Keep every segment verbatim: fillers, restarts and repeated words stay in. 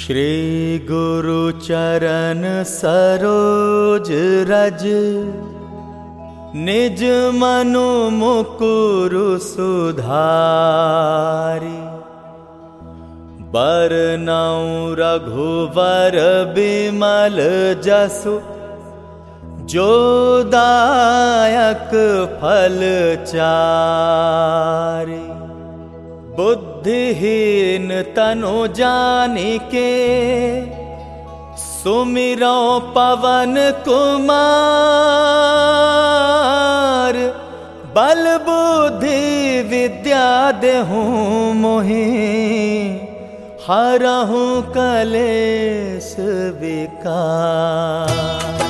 श्री गुरु चरण सरोज रज, निज मनु मुकुरु सुधारी। बरनउँ रघुवर बिमल जसु, जो दायक फल चारि। बुद्धिहीन तनु जानिके, सुमिरौ पवन कुमार। बल बुद्धि विद्या देहु मोहि, हरहु कलेश विकार।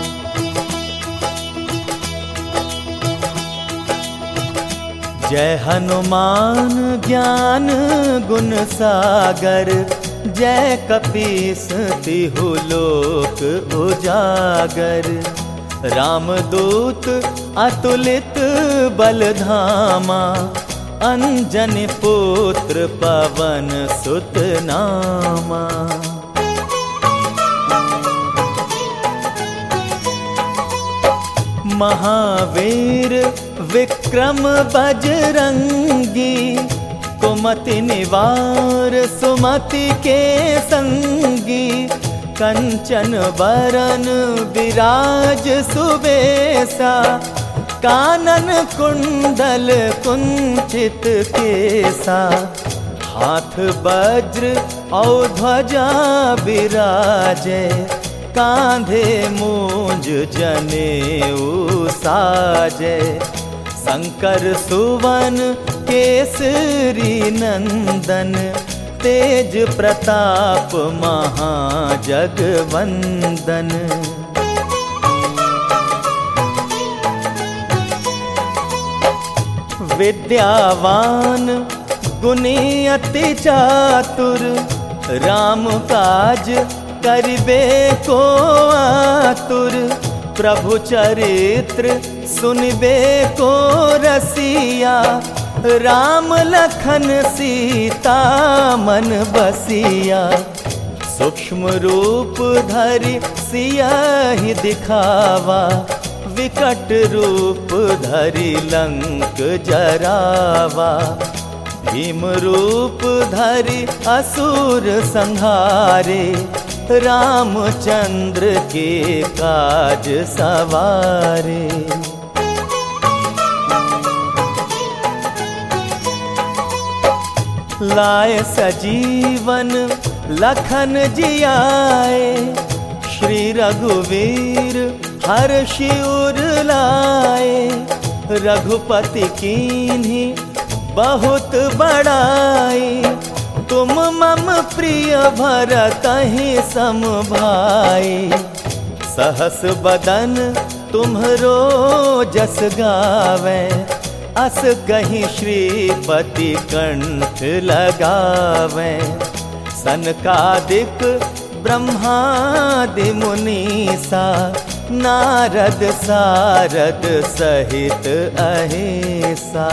जय हनुमान ज्ञान गुण सागर, जय कपीस तिहु लोक उजागर। रामदूत अतुलित बल धामा, अंजनी पुत्र पवन सुत नामा। महावीर विक्रम बजरंगी, कुमति निवार सुमति के संगी। कंचन बरन विराज सुबेसा, कानन कुंडल कुंचित केसा। हाथ वज्र और ध्वजा बिराजे, कांधे मूंज जनेऊ साजे। शंकर सुवन केसरी नंदन, तेज प्रताप महाजगवंदन। विद्यावान गुणी अति चातुर, राम काज करिबे को आतुर। प्रभु चरित्र सुनिबे को रसिया, राम लखन सीता मन बसिया। सूक्ष्म रूप धरि सियहि दिखावा, विकट रूप धरि लंक जरावा। भीम रूप धरि असुर संहारे, रामचंद्र के काज सवारे। लाए सजीवन लखन जियाए, श्री रघुवीर हर्षि उर लाए। रघुपति कीन्ही बहुत बड़ाई, तुम मम प्रिय भरतहि सम भाई। सहस बदन तुम्हरो जस गावे, अस कहीं श्रीपति कंठ लगावे। सनकादिक ब्रह्मादि मुनीसा, नारद सारद सहित अहिसा।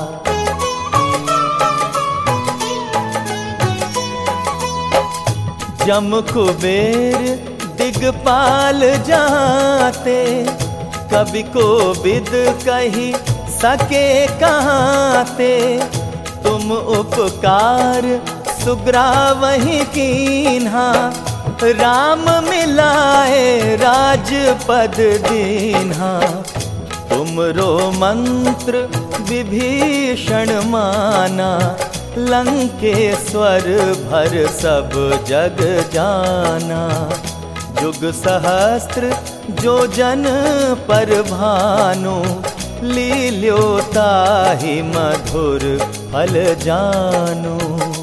जम कुबेर दिगपाल जाते, कवि को बिद कही सके कहाते। तुम उपकार सुग्रावहि कीन्हा, राम मिलाए राजपद दीन्हा। तुमरो मंत्र विभीषण माना, लंकेश्वर भर सब जग जाना। जुग सहस्त्र जो जन पर भानु, लील्यो ताहि मधुर फल जानु।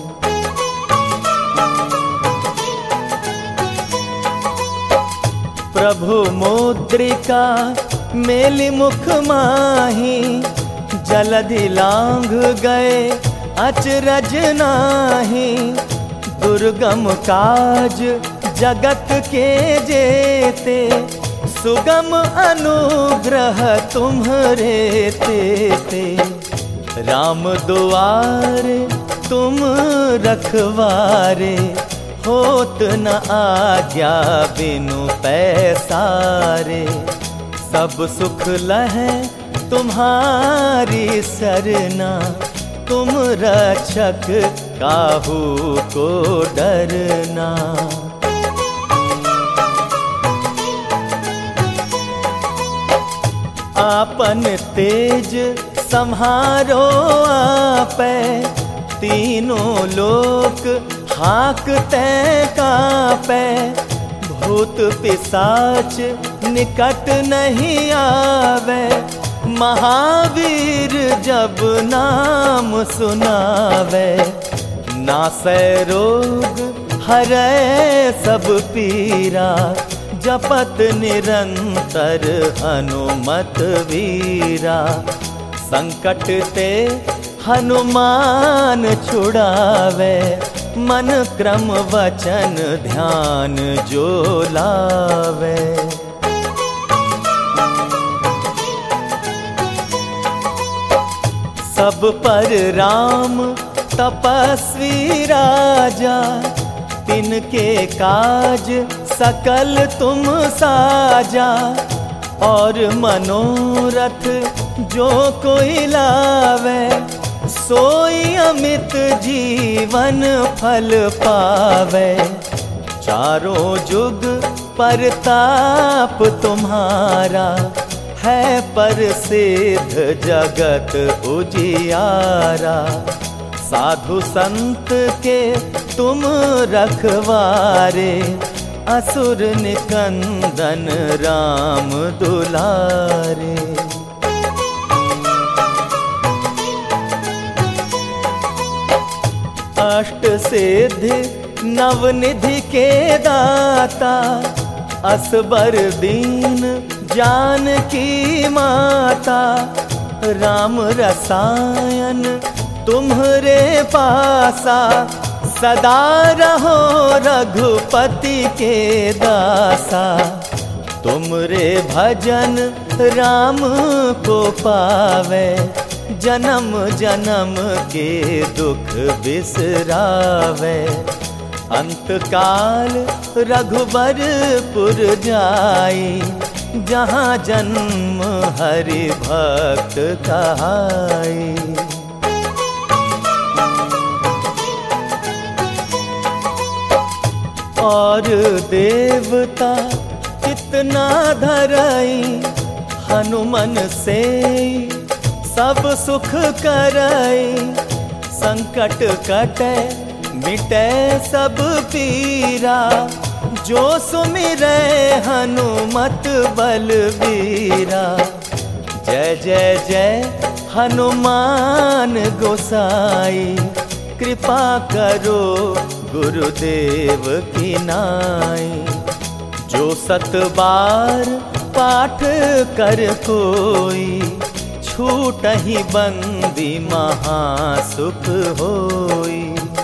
प्रभु मुद्रिका मेलि मुख माही, जलधि लांघ गए अचरज नाही। दुर्गम काज जगत के जेते, सुगम अनुग्रह तुम्हरे तेते। राम दुआरे तुम रखवारे, होत न आज्ञा बिनु पैसारे। सब सुख लहै तुम्हारी सरना, तुम रक्षक काहू को डरना। आपन तेज सम्हारो आपै, तीनों लोक हाकते कांपै। भूत पिशाच निकट नहीं आवे, महावीर जब नाम सुनावे। नासै रोग हरै सब पीरा, जपत निरंतर हनुमत वीरा। संकट ते हनुमान छुड़ावे, मन क्रम वचन ध्यान जो लावे। सब पर राम तपस्वी राजा, तिनके काज सकल तुम साजा। और मनोरथ जो कोई लावे, सोई अमित जीवन फल पावे। चारों जुग परताप तुम्हारा, है प्रसिद्ध जगत उजियारा। साधु संत के तुम रखवारे, असुर निकंदन राम दुलारे। अष्ट सिद्धि नवनिधि के दाता, असबर दीन जानकी माता। राम रसायन तुम्हरे पासा, सदा रहो रघुपति के दासा। तुमरे भजन राम को पावे, जन्म जन्म के दुख बिसरावे। अंतकाल रघुबरपुर जाई, जहाँ जन्म हरि भक्त कहाई। और देवता कितना धरई, हनुमन से सब सुख करई। संकट कटे मिटे सब पीरा, जो सुमिरै हनुमत बलबीरा। जय जय जय हनुमान गोसाई, कृपा करो गुरुदेव की नाई। जो सत बार पाठ कर कोई, छूटहि बंदी महासुख होई।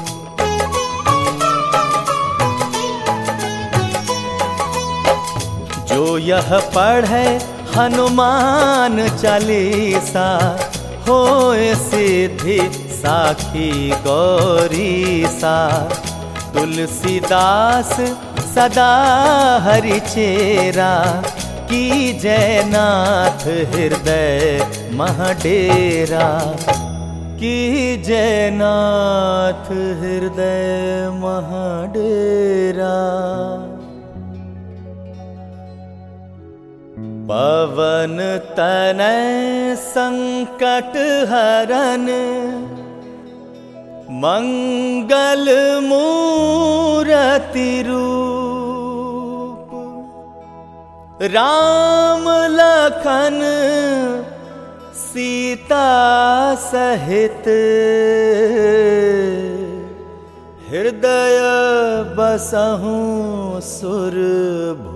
जो यह पढ़े हनुमान चालीसा, होए सिद्धि साखी गौरीसा। तुलसीदास सदा हरि चेरा, की जय नाथ हृदय महडेरा। की जय नाथ हृदय महडेरा। पवन तनय संकट हरन, मंगल मूरति रूप। राम लखन सीता सहित, हृदय बसहु सुर भूप।